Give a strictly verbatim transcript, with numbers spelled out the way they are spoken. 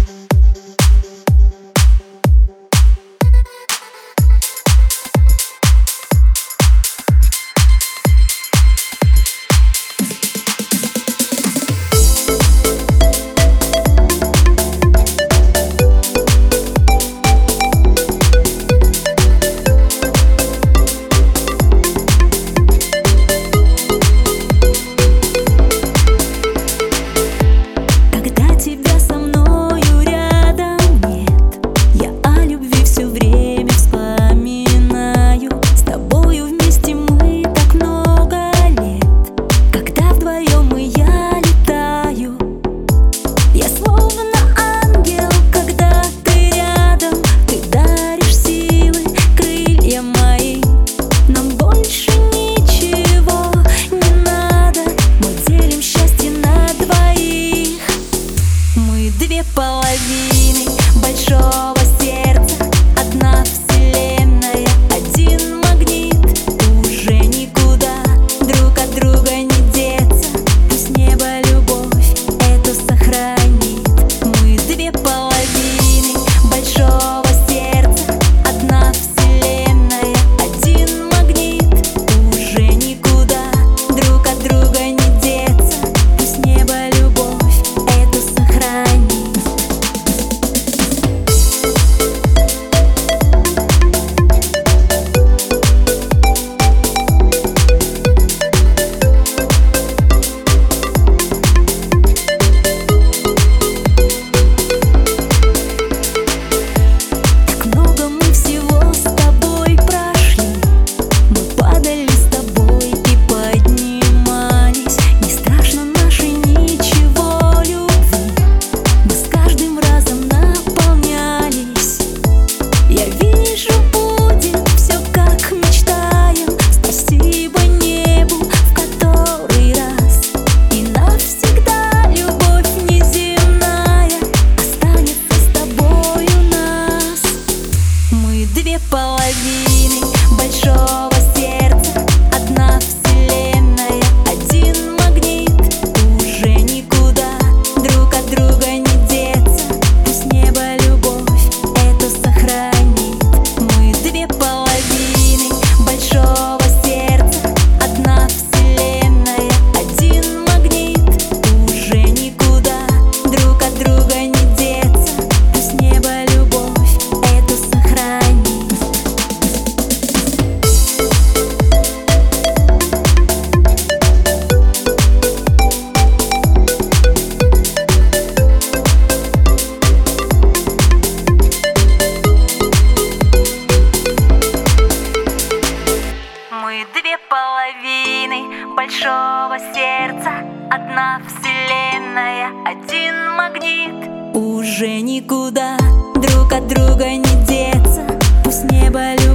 половины большого сердца, одна вселенная, один магнит. Уже никуда друг от друга не деться. Пусть небо любовь эту сохранит. Мы две половины большого сердца, одна вселенная, один магнит. Уже никуда друг от друга не деться. Пусть небо любовь эту сохранит. Две половины большого сердца, одна вселенная, один магнит. Уже никуда друг от друга не деться. Пусть небо любовь эту сохранит. Мы две половины большого сердца, одна вселенная, один магнит. Уже никуда друг от друга не деться. Пусть небо любовь эту сохранит. Мы две половины большого сердца, одна вселенная, один магнит. Уже никуда друг от друга не деться. Пусть небо любит.